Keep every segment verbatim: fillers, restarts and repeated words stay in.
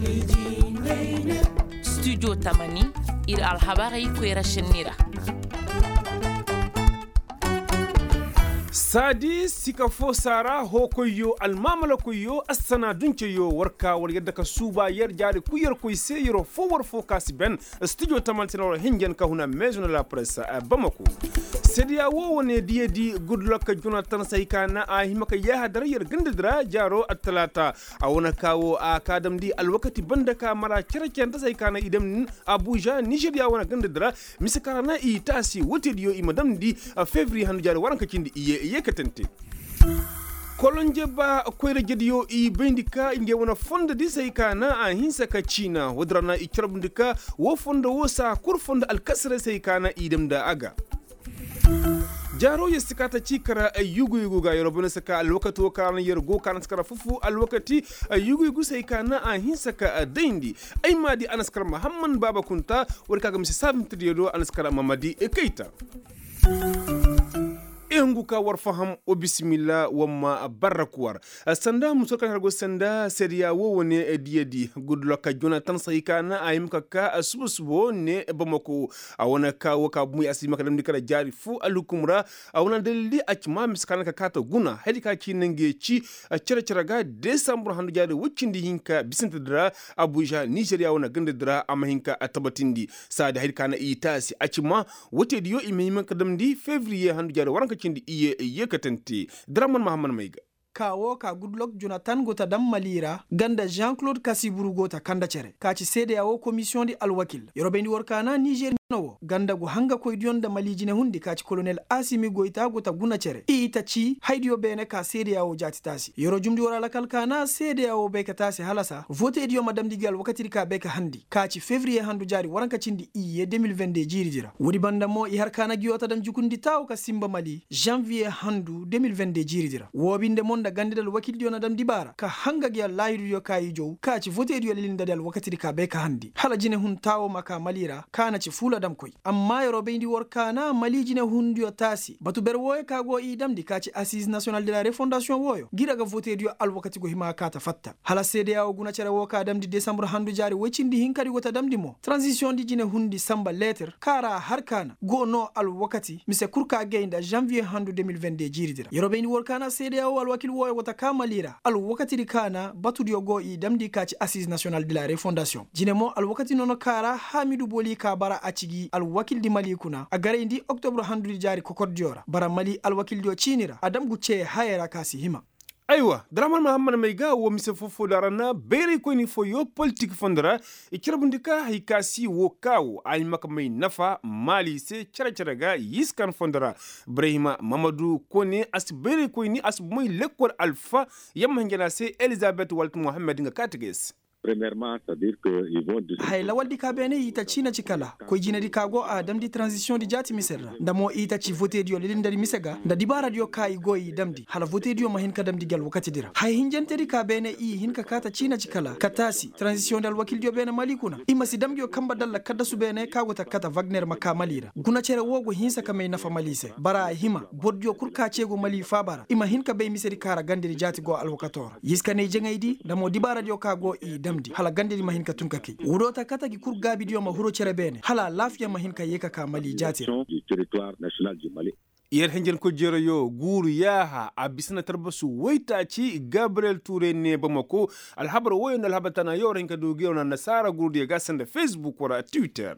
studio tamani ir alhabari kwera shenira sadi sika fo sara ho koyo almamala koyo asana dunce yo warka war yadda ka suba yar jari kuyar koy seyro fo war fo kasi ben studio tamantinoro hingen ka huna maison de la presse a Bamako sedia wo woni diye di good luck Jonathan Saykana a himaka ya hadar yar gindidra jaro atlata a wona kawo a kadam di alwakati banda ka mara kirken ta Saykana idam Abuja Nigeria wona gindidra misakarana i tasi wote diyo i madam di February hanu jari waranka kindi iye yekatente kolonje ba koyre jediyo i bendika inge wona fonda di Saykana a hinsa ka China wadrana i kirabundika wo fonda wo sa kur fonda alkasra Saykana idam da aga jaro ya sikata cikara yugu yugu ga yorobuna saka alwakati wakana yergo kana skara fufu alwakati yugu yugu sai kana a hinsaka daindi ai madi anaskar Muhammad Baba Kunta warka ga misi sabin tidiyo anaskar Mamadi Keita enguka war faham o bismillah wamma barakwar sanda musoka hargo sanda seriya wo woni diedi good luck Jonathan Saykana ayimka ka subu subu ne Bamako awona ka waka muy asima kadam dikara jari fu alukumra awona dalili acma miskana ka kata guna hedi ka kinange ci cere cere ga December handu jari wuccindi hinka bisinta dra Abuja Nigeria wona gande dra amahinka tabatindi sada hedi kana itasi acma wote diyo imeyima kadam di February handu jari waranka cindi iye yekatenti Draman Muhammad Maiga kawo ka Goodluck Jonathan gota dam malira ganda Jean-Claude Kasiburu gota kanda cere kaci sede yawo commission di alwakil yorobendi workana Niger no ganda go hanga ko dion da malijine hundi kaci colonel Asimi Goita gota guna cere i itaci haidiyo bene ka sede yawo jatitasi yoro jumdi wora lakal kana sede yawo be ka tasi halasa vote diyo madam digal wakati ka be ka handi kaci February handu jari waranka cindi iye deux mille vingt-deux jiri jira wodi banda mo i harkana giyota dam jukundi taw ka simba Mali janvier handu deux mille vingt-deux jiri jira wobinde mon da gandidal wakil diyo nadam dibara ka hanga giya layru yo kayi jow ka ci vote diyo lilinda dal wakati ka be ka handi hala jine hun tawo maka malira kana ci fula dam koy amma yoro be ndi wor kana mali jine hun diyo tasi batu ber woye ka go i dam di ka ci assise nationale de la refondation woyo gira ga vote diyo al wakati go hima ka ta fatta hala sede yawo guna cere wo ka dam di December handu jari wecindi hinkari gota dam di mo transition di jine hundi samba letter kara harkana go no al wakati mise kurka geinda janvier handu deux mille vingt-deux jiri dira yoro be ndi wor kana sede yawo al wakil woyo wata kamalira al wakati di kana batu diyo go i damdi kaci assise nationale de la refondation jinemo al wakati nono kara Hamidou Boli ka bara acigi al wakil di Mali kuna a gare indi octobre handu jari kokor diora bara Mali al wakil diyo chinira adam gucce hayera kasi hima aywa Draman Muhammad Maiga wo mise fofo darana bere ko ni fo yo politique fondra e kirabundika hikasi wo kawo ay makamai nafa Mali se cara cara ga yiskan fondra Ibrahima Mamadou kone as bere ko ni as moy lekor alpha yamma ngena se Elizabeth Walt Mohammed nga katiges premièrement c'est-à-dire que ils vont hay lawal di kabene ita china chikala ko jina di kago adam di transition di jati miserra ndamo ita ci vote dio lelin dari misega nda dibara dio kai goyi damdi hala vote dio mahin ka damdi gal wakati dira hay hinjante di kabene i hinka kata china chikala katasi transition dal wakil dio bene malikuna ima si damdio kamba dalla kada su bene kago ta kata Wagner makamalira guna cere wogo hinsa kamay nafa malise bara hima boddio kurka cego mali fabara ima hinka be miseri kara gandiri jati go alwakator yiskane jengaydi ndamo dibara dio kago i damdi hala gandiri mahin ka tunkake wuro ta kata gi kur gabi dio ma huro cere bene hala lafiya mahin ka yeka ka mali jati du territoire national du Mali yer henjen ko jero yo guru yaha abisna tarbasu waita ci Gabriel Touré ne Bamako alhabar woyo na alhabatana yo renka do gero na sara guru de gasanda Facebook wala Twitter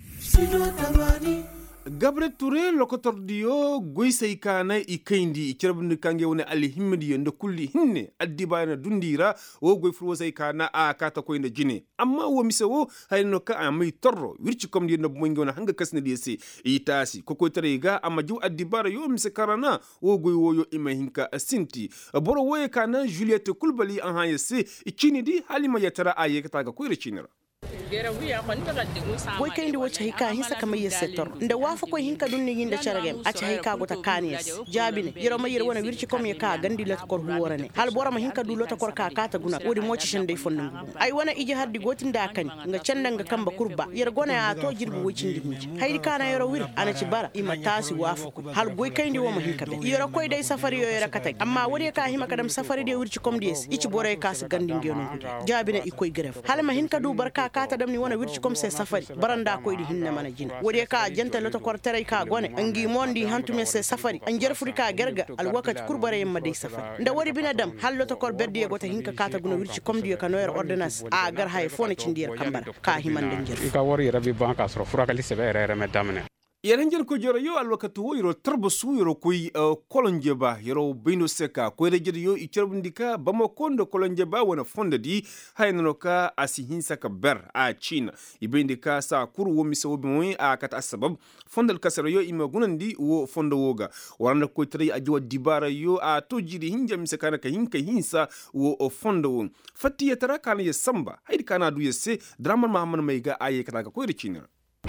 Gabriel Touré lokotor diyo goy Saykana i kayndi i kirabni kange woni ali himmidi ndo kulli hinne addibana dundira wo goy furo Saykana a kata koyna jine amma wo misewo hayno ka amay torro wirci kom di no mongi wona hanga kasne di se i tasi ko ko terega amma ju addibara yo mise karana wo goy woyo ima hinka sinti boro woye kana Juliette Coulibaly an hayese i chini di halima yatara aye kata ga koyre chinira boy kayndi wo ci hika hinsa kama yesetor nda wafa ko hinka dunni yinde caragem acca hika gota kaniyas jabine yero ma yero wona wirci comme ka gandi la kor worane hal borama hinka du lota kor ka kata guna wodi moci shende fondu ay wona iji hardi gotinda kani nga cenda nga kamba kurba yero gona ya to jirbu wocindi muci haydi kana yero wir ana ci bara ima tasi wafa ko hal boy kayndi wo ma hinka be yero koy day safari yo yero kata amma wodi ka hima kadam safari de wirci comme des ici boray ka s gandi ngeno jabine ikoy gref hal ma hinka du barka kata dam ni wona wirci comme c'est safari baranda koy di hinna mana jina wodi ka janta lota kor tere ka gone angi mondi hantume c'est safari an jarfuri ka gerga al wakati kurbare yamma day safari nda wodi bina dam hal lota kor beddi gota hinka kata guna wirci comme di ka noyer ordonnance a gar hay fone ci ndir kambar ka himande ngir ka wori rabi banka sro furaka li sebe rere me damne Yerenjel ko joro yo alwakatu wo yoro tarbo su yoro koy uh, kolonjeba yoro bino seka ko rejir yo icherbundika bama kondo kolonjeba wona fonda di hayno ka asihinsa ka ber a China ibindika sa kuru wo miso bimoy a kata asbab fondal kasaro yo imagunandi wo fonda woga waranda ko tri ajwa dibara yo a tojiri hinja misakana ka hinka hinsa wo fonda wo fatti yatara kana ye samba haydi kana du yesse drama mahamman mayga aye kata ko China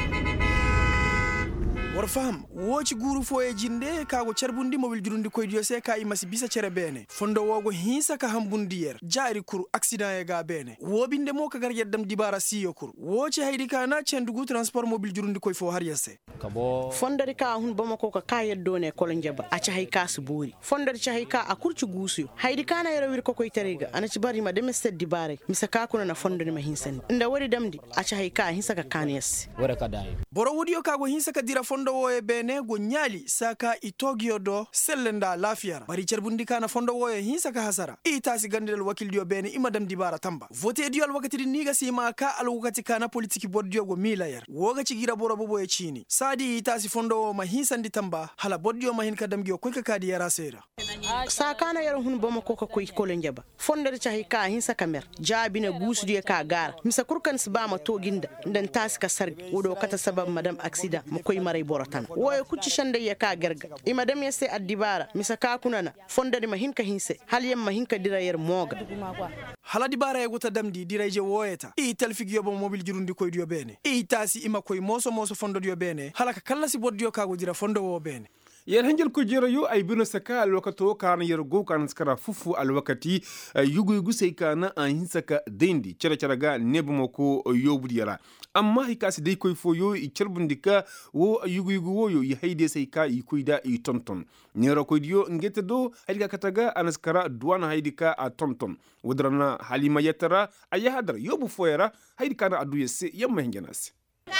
war faham woci guru fo e jinde kago cerbundi mobil jurundi koy dio se ka imasi bisa cere bene fondo wogo hinsa ka hambundi yer jaari kur accident e ga bene wobinde mo ka gar yeddam dibara siyo kur woci haydi kana cendugu transport mobil jurundi koy fo har yesse kabo fondari ka hun bama ko ka kayed done kolonjeba a ci hay kas buri fondari ci hay ka a kurci gusu haydi kana yero wir ko koy terega ana ci bari ma de mesed dibare misaka kuna na fondari ma hinsan nda wori damdi a ci hay ka hinsa ka kaniyas wora ka dai boro wodiyo kago hinsa ka dira fondo wo e bene go nyali saka itogio do sellenda lafiyara bari cerbundi kana fondo wo e hinsa ka hasara ita si gandel wakil dio bene imadam dibara tamba vote dio al wakati niga sima ka al wakati kana politiki boddio go milayer woga ci gira boro bobo e chini sadi ita si fondo wo ma hinsandi tamba hala boddio ma hin kadam gio ko ka kadi yara sera sakana yaro hun boma ko ko ko njaba fondere ci ka hinsa kamer jabina gusu dio ka gar misa kurkan sbama to ginda ndan taska sargi wodo kata sabab madam accident mo koy maray boratan woy kucci shande ya ka gerga ima dem yesse addibara misa ka kunana fondade ma hinka hinse hal yam ma hinka dira yer moga hala dibara yego ta damdi diraje woyeta e telfigi yobo mobil jurundi koy dio bene e tasi ima koy moso moso fondo dio bene hala ka kala si boddio ka go dira fondo wo bene yer hanjel ko jero yo ay bino saka alwakato kana yer go kan skara fufu alwakati uh, yugu yugu sai kana an hinsaka dendi cera cera ga nebmo ko uh, yobudi yara amma hikasi dai koy fo yo i cerbundika wo yugu yugu wo yo i hayde sai ka i kuida i tonton nero ko dio ngete do hayga kataga anaskara duwana haydika a tonton wodrana halima yatara ayahadar yobu foyara haydika na adu yesse yamma hengenasi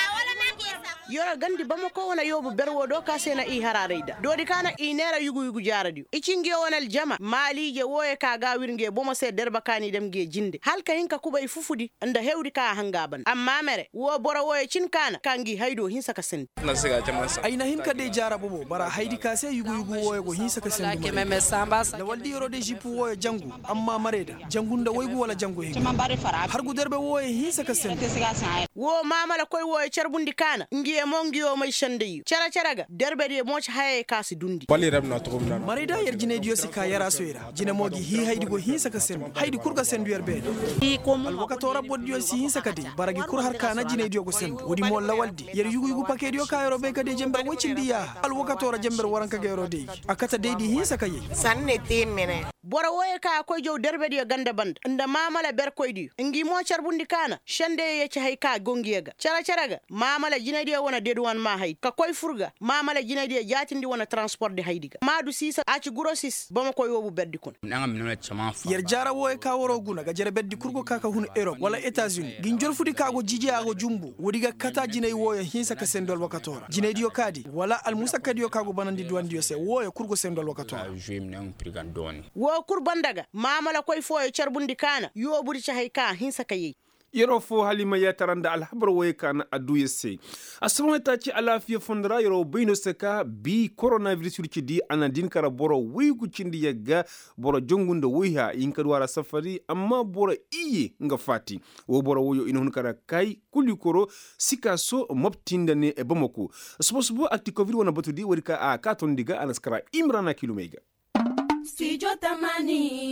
yora gandi bama ko wona yobu berwo do ka sena i harareida dodi kana i nera yugu yugu jaradi icinge wonal jama mali je woye ka ga wirnge boma se derba kani dem ge jinde halka hinka kuba i fufudi anda hewdi ka hangaban amma mere wo boro woye cin kana kangi haydo hinsa ka sen na siga jama sa ayna hinka de jara bobo bara haydi ka se yugu yugu woye go hinsa ka sen ke meme samba la waldi yoro de jipu woye jangu amma mareda jangunda woygu wala jangu hin har gu derbe woye hinsa ka sen wo mama la koy woye cerbundi kana ngi mongi o may shandeyu cara caraga derbe de mo ci haye kasi dundi wali rabna to gumna marida yer jine dio sika yara soira jine mogi hi haydi go hi saka sen haydi kurga sen yer be hi ko al wakato rabbo dio si hi saka di baragi kur har kana jine dio go sen wodi mo lawaldi yer yugu yugu pake dio kayro be kade jember wocindi ya al wakato ra jember waranka gero de akata deedi hi saka yi sanne tin mene bora woye ka koy jow derbe dio ganda band nda mamala ber koy dio ngi mo charbundi kana shande ye ci hay ka gongiyega cara caraga mamala jine dio wona deduwan ma hay ka koy furga mamala jine dio jatindi wona transport de haydiga madu sisa aci grosis bama koy wobu beddi kun ngam no chama fa yer jara woye ka woro guna ga jere beddi kurgo kaka hun Europe wala Etats-Unis gin jol fudi kago jije ago jumbu wodiga kata jine woye hinsa ka sendol wakatora jine dio kadi wala al musa kadio kago banandi duwan dio se woye kurgo sendol wakatora jim nang prigandoni wo kurbandaga mamala koy foye charbundi kana yobudi ci hay ka hinsa kayi yero fo halima ya taranda alhabar waye kana adu yesse asama ta ci alafiya fondra yero bino seka bi coronavirus ci di ana din kara boro wigu cindi yagga boro jongunda wiha in kadwara safari amma boro iye nga fati wo boro woyo ina hun kara kai kuli koro sikaso moptinda ne e bamako subo akti covid wona batudi warika a katon diga anaskara imrana kilomega Studio Tamani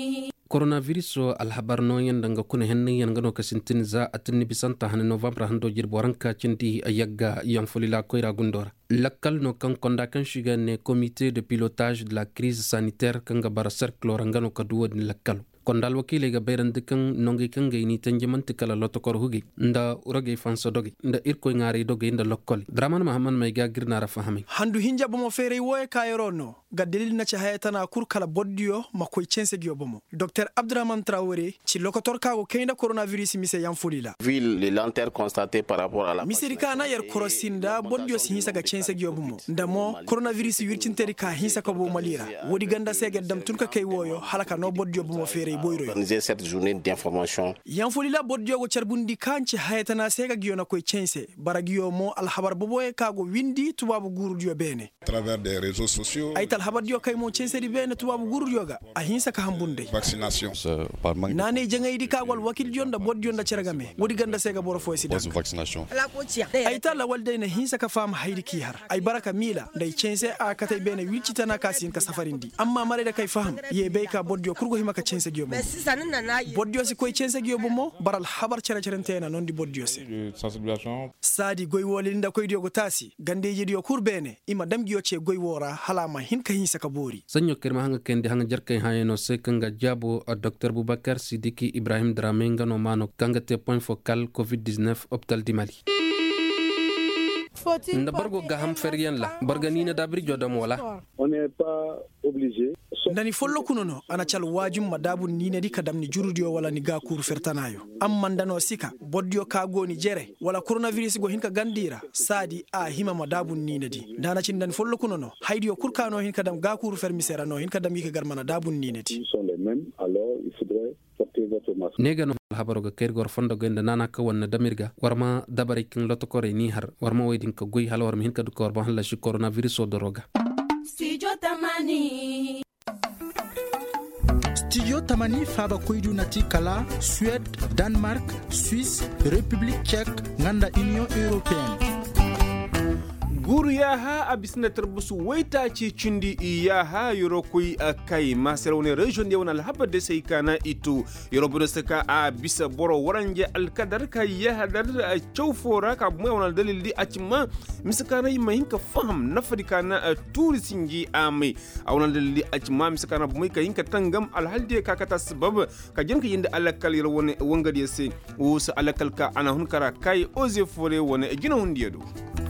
coronavirus alhabar no yandanga kuna henni yangano kasintin za atni bisanta han november hando jir boranka cindi ayagga yanfulila koira gundora lakkal no kan konda kan shiga ne comité de pilotage de la crise sanitaire kanga bara cercle rangano kaduwa ni lakkal kondal wakile ga beran dikan nongi kanga ini tanjamanti kala lotokor hugi nda urage fanso dogi nda irko ngari dogi nda lokkoli draman mahaman may ga girnara fahami handu hinja bomo fere woy kayrono ga delil na ci hayatana kur kala boddio makoy cense gyo bomo docteur Abdraman Traoré ci lokotor kago kayna coronavirus mise yam fulila ville les lenteurs constatées par rapport à la misirika na yer korosinda boddio si hisa ga cense gyo bomo ndamo coronavirus wircinteri ka hisa ko bo malira wodi ganda sege dam tunka kay woyo halaka no boddio bomo fere organiser cette journée d'information. Yanfolila boddio go charbundi kanci hayatana sega giyona koy cense baragiyo mo alhabar boboye kago windi tubabu gurdiyo bene à travers des réseaux sociaux ay tal habardiyo kay mo cense di bene tubabu gurdiyo ga ahinsa ka hambunde vaccination par manque nane jengaydi kagol wakil jonda boddio nda ceragame wodi ganda sega boro fo sida vaccination ay tal walde na hinsa ka fam haydi ki har ay baraka mila nday cense a katay bene wilcitana kasin ka safarindi amma mare da kay faham ye be ka boddio kurgo himaka cense giyo boddio si koy cense giyo bomo baral habar cere cerentena non di boddio si sensibilisation sadi goy wolinda koy dio go tasi gandeji dio kurbene ima dam giyo ce goy wora halama hin ka hinsa ka bori sanyo kerma hanga kendi hanga jarkay hayeno se kanga jabo docteur Boubacar Sidiki Ibrahim Dramé ngano mano kanga te point focal covid dix-neuf hôpital di Mali nda bargo gaham ferien la barganina dabri jodam wala on n'est pas obligé ndani follo kunono ana cal wajum madabu nine di kadam ni jurudio wala ni gakuru fertanayo am mandano sika boddio kago ni jere wala coronavirus go hinka gandira sadi a hima madabu nine di dana cin ndani follo kunono haydio kurkano hin kadam gakuru fermisera no hin kadam yike garmana dabu nine di sont les mêmes alors il faudrait porter votre masque negano habaroga kergor fondo gende nana ka wonna damirga warma dabari king lotokore ni har warma waydin ka goy hal warma hin ka ko warma hal shi coronavirus o doroga Studio Tamani Studio Tamani faba koydu nati kala Suède, Danemark, Suisse, République tchèque, nganda Union européenne. Guru yaha abisna tarbusu waita ci cindi yaha yoro koy kai masar woni region de wona alhaba de sai kana itu yoro bodo saka a bisa boro waranje alkadar kai yaha dar chawfora ka mu wona dalil di acima misakana yima hinka faham nafadi kana turisingi amai a wona dalil di acima misakana bu mai ka hinka tangam alhalde ka kata sabab ka jenka yinde alakal yoro woni wongadi se usa alakal ka ana hunkara kai oze fore wona gina hundiyedo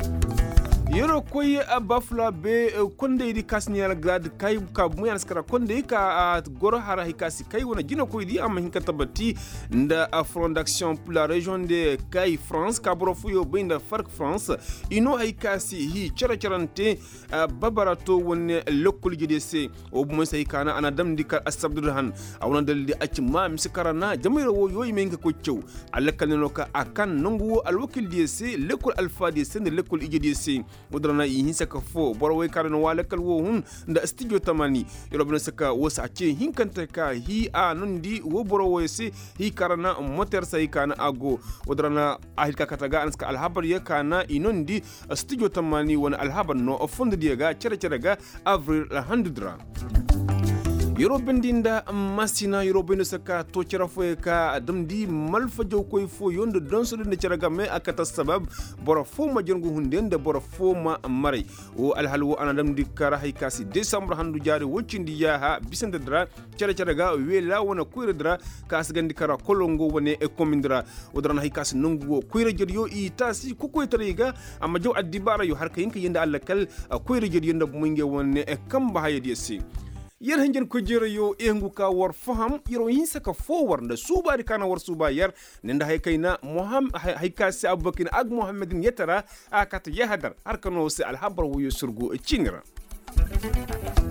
yoro koy bafla be konde di kasnial grad kay ka muyan skara konde ka goro hara hikasi kay wona jina koy di am hinka tabati nda front d'action pour la région de kay France ka brofu yo binda fark France ino hikasi hi chara charante babarato wonne lokul gidese o bu sai kana ana dam dikar asabdurhan awna daldi acci ma miskarana jamayro wo yoy menga ko ciow alakalno ka akan nongu alwakil dese lekul alfa dese ne lekul igedese mudrana yin saka fo borwe karno wala kalwo hun da studio tamani yorobna saka wasa ce hinkanta ka hi a nundi wo borwe se hi karana motor sai kana ago mudrana ahilka kataga anska alhabar ya kana inondi studio tamani wana alhabar no ofund diga cere cere ga avril hundred European dinda masina European saka to cirafo ka damdi malfa jow koy fo yondo donso de ciraga me akata sabab boro fo ma jongo hundende boro fo ma mari o alhalwo ana damdi kara hay kasi december handu jari woccindi yaha bisende dra cira ciraga wela wona kuyre dra kas gandi kara kolongo wone e komindra o dran hay kasi nongo kuyre jodiyo i tasi ko koy tariga amma jow addibara yo harka yinka yenda allakal kuyre jodiyo nda munge wonne e kamba hayedi si yer hangen ko jere yo engu ka war faham yero hinsa ka forward da subari kana war suba yer nenda hay kayna moham hay kasi abubakar ag muhammadin yatara akata yahadar arkano se alhabar wo yosurgo cingra